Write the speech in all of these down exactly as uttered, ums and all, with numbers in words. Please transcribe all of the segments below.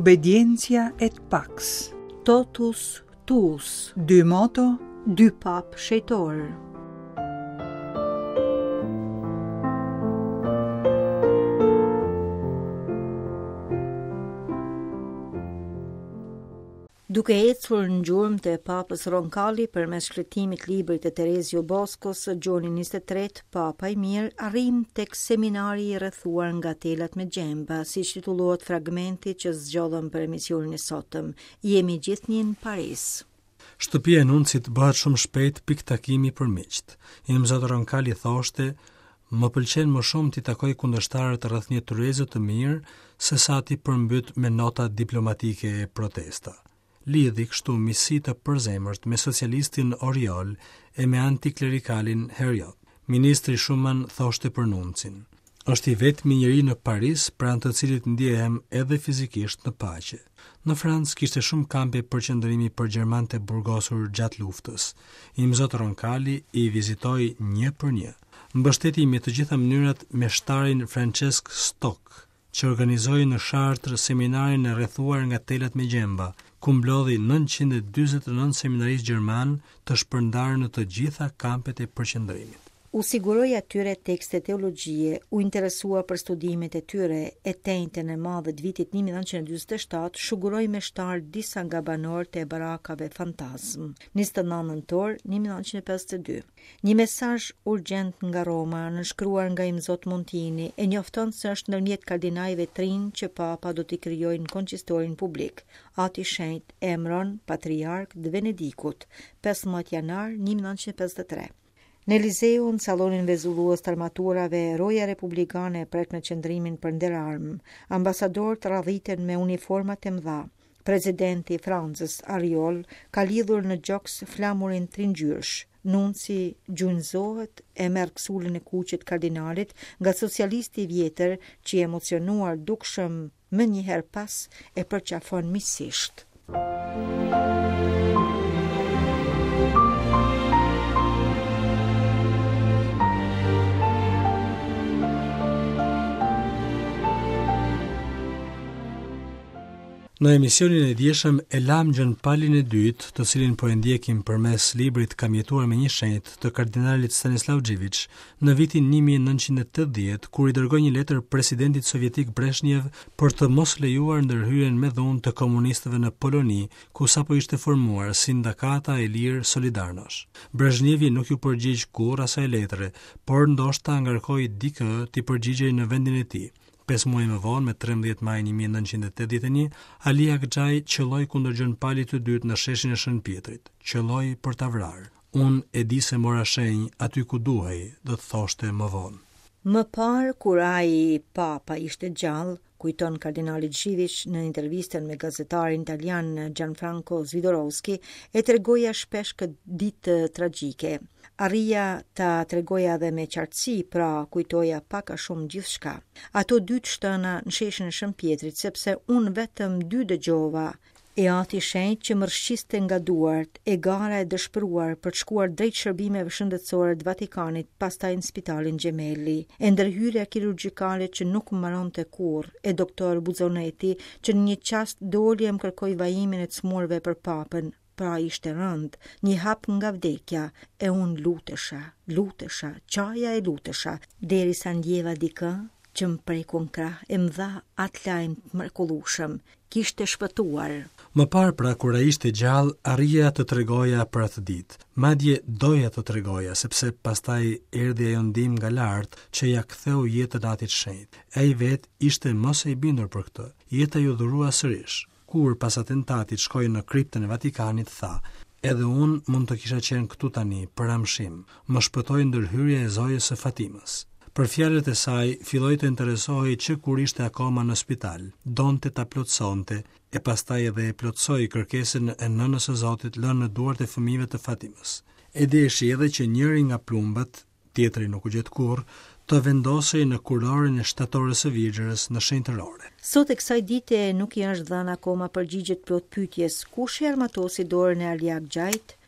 Obediencia et pax. Totus tuus. Dy moto, Dy pap shejtor. Duke ecur në gjurmë të papës Roncalli përmes shkretimit librit të Terezio Boscos, gjoni njëzet e tretë, Papa i Mirë arrim tek seminari i rrethuar nga telat me gjemba, siç titullohet fragmenti që zgjodhëm për emisionin e sotëm. Jemi gjithnjë në Paris. Shtëpia e nuncit bëhet shumë shpejt pik takimi për miqt. Im zot Roncalli thoshte: "Më pëlqen më shumë t'i takoj kundërshtarët rreth një Terezio të mirë se sa t'i përmbyt me nota diplomatike e protesta." Lidhi kështu misi të përzemërt me socialistin Oriol e me antiklerikalin Herriot. Ministri Schumann thoshte për nuncin: "Është i vetmi njeri në Paris pranë të cilit ndjehem edhe fizikisht në paqe." Në Francë kishte shumë kampe përqendrimi për gjermanët e burgosur gjatë luftës. Im zot Roncalli i vizitoi një për një. Mbështeti me të gjitha mënyrat meshtarin Francesc Stock, që organizoi në Chartres seminarin e rrethuar nga telat me gjemba, ku mblodhi nëntëqind e dyzet e nëntë seminaristë gjerman të shpërndarë në të gjitha kampet e përqendrimit. U siguroi atyre tekste teologjie, u interesua për studimet e tyre, e tenjten e madhe të vitit një mijë nëntëqind e dyzet e shtatë shuguroi me shtar disa nga banorët e barakave Fantazm. njëzet e nëntë nëntor një mijë nëntëqind e pesëdhjetë e dy. Një mesazh urgjent nga Roma, nënshkruar nga Imzot Montini, e njofton se është ndërmjet kardinajve trinj që Papa do t'i krijojnë konsistorin publik. Ati Shenjt emron Patriark të Venedikut, pesëmbëdhjetë janar një mijë nëntëqind e pesëdhjetë e tre. Në Elizeu, në salonin vezullues të armaturave, roja republikane pret me qëndrimin për nderarmë. Ambasadorët radhiten me uniformat e mëdha. Presidenti i Francës, Ariol, ka lidhur në gjoks flamurin tringjyrsh. Nunci gjunjëzohet e merr ksulin e kuqit kardinalit nga socialisti i vjetër, që i emocionuar dukshëm më njëherë pas e përqafon miqësisht. Në emisionin e dieshëm e lam gjën palin e dytë, të cilin po e ndjekim përmes librit Kam jetuar me një shenjtë të kardinalit Stanislav Xhiviç në vitin një mijë e nëntëqind e tetëdhjetë, kur i dërgoi një letër presidentit sovjetik Brezhnev për të mos lejuar ndërhyrjen me dhunë të komunistëve në Poloni, ku sapo ishte formuar Sindakata e Lirë Solidarność. Brezhnevi nuk ju përgjigj kurrë asaj letre, por ndoshta ngarkoi dikë t'i përgjigjej në vendin e tij. Pesë muaj më vonë, me trembëdhjetë maj një mijë e nëntëqind e tetëdhjetë e një, Ali Akxhaj qelloi kundër gjën palit të dytë në sheshin e Shën Pjetrit. Qelloi për ta vrarë. Unë e di se mora shenjë aty ku duhej, do të thoshte më vonë. Më parë, kur ai Papa ishte gjallë, kujton kardinali Xhiviç në intervistën me gazetarin italian Gianfranco Zvidorowski, e tregoja shpesh këtë ditë tragjike. Arria ta tregoja dhe me qartësi, pra kujtoja pak a shumë gjithçka. Ato dy të shtëna në sheshin e Shën Pjetrit, sepse unë vetëm dy dëgjova, e ati shenjtë që më rshqiste nga duart, e gara e dëshpëruar për të shkuar drejt shërbimeve shëndetësore të Vatikanit, pastaj në spitalin Gemelli, e ndërhyrja kirurgjikale që nuk më mbaronte kurrë, e doktor Buzoneti që në një çast doli e më kërkoi vajimin e të smurve për papën. Pra ishte rënd, një hap nga vdekja, e unë lutesha, lutesha, qaja e lutesha, derisa ndjeva dikë që më prekun krah e më dha atë lajm të mrekullueshëm, kishte shpëtuar. Më parë pra kur ai ishte gjallë, arrija të tregoja për atë ditë. Madje doja të tregoja, sepse pastaj erdhi ajo ndihmë nga lart që ja ktheu jetën atit shenjtë. Ai vet ishte mos e i bindur për këtë. Jeta ju dhurua sërish. Kur pas atentatit shkoi në kriptën e Vatikanit, tha: "Edhe unë mund të kisha qenë këtu tani për amshim. Më shpëtoi ndërhyrja e zojës së Fatimës." Për fjalët e saj filloi të interesohej që kur ishte akoma në spital, donte ta plotsonte, e pastaj edhe e plotsoi kërkesën e nënës së Zotit lënë në duart e fëmijëve të Fatimës. E deshi edhe që njëri nga plumbët, tjetri nuk u gjet kurrë, të vendosej në kurorin e shtatorës së Virgjërës në shenjtërore. Sot e kësaj dite nuk i është dhënë akoma përgjigje plot pyetjes kush i armatosi dorën e Ali Akxhajt.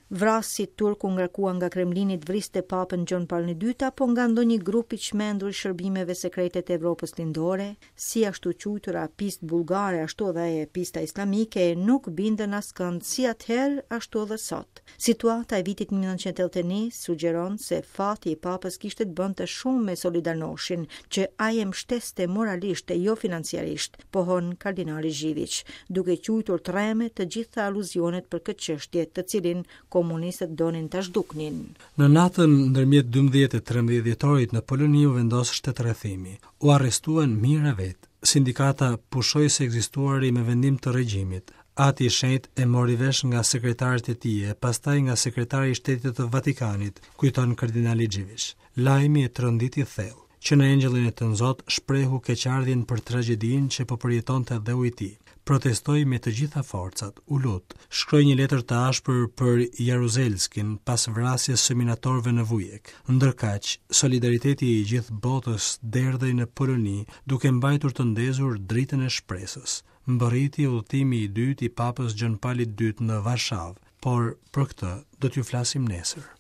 Vrasi turk u ngarkuar nga Kremlini të vriste papën Gjon Paul I dytë apo nga ndonjë grup I çmendur I shërbimeve sekrete të Evropës Lindore, si ashtu quajtura pistë bullgare ashtu edhe e pista islamike, nuk bindën askënd si atëherë ashtu edhe sot. Situata e vitit mille novecento ottanta e një sugjeron se fati I papës kishte të bënte shumë me Solidarnoshin, që ai e mbështeste moralisht e jo financiarisht, pohon kardinali Zhivić, duke quajtur treme të gjitha aluzionet për këtë çështje, të cilin komunistët donin ta zhduknin. Në natën ndërmjet dymbëdhjetë e trembëdhjetë dhjetorit në Poloni u vendos shtetërrethimi. U arrestuan mijëra vet. Sindikata pushoi se ekzistuari me vendim të regjimit. Ati I shenjtë e mori vesh nga sekretarët e tij e pastaj nga sekretari I Shtetit të Vatikanit, kujton kardinali Zhivić. Lajmi e tronditi thellë, që në engjëllin e të Nzot shprehu keqardhjen për tragjedinë që po përjetonte dheu I tij. Protestoi me të gjitha forcat, u lut, shkroi një letër të ashpër për Jaruzelskin pas vrasjes së minatorëve në Vujek. Ndërkaq, solidariteti I gjithë botës derdhej në Poloni, duke mbajtur të ndezur dritën e shpresës. Mbërriti udhëtimi I dytë I Papës Gjon Paul I dytë në Varshavë, por për këtë do t'ju flasim nesër.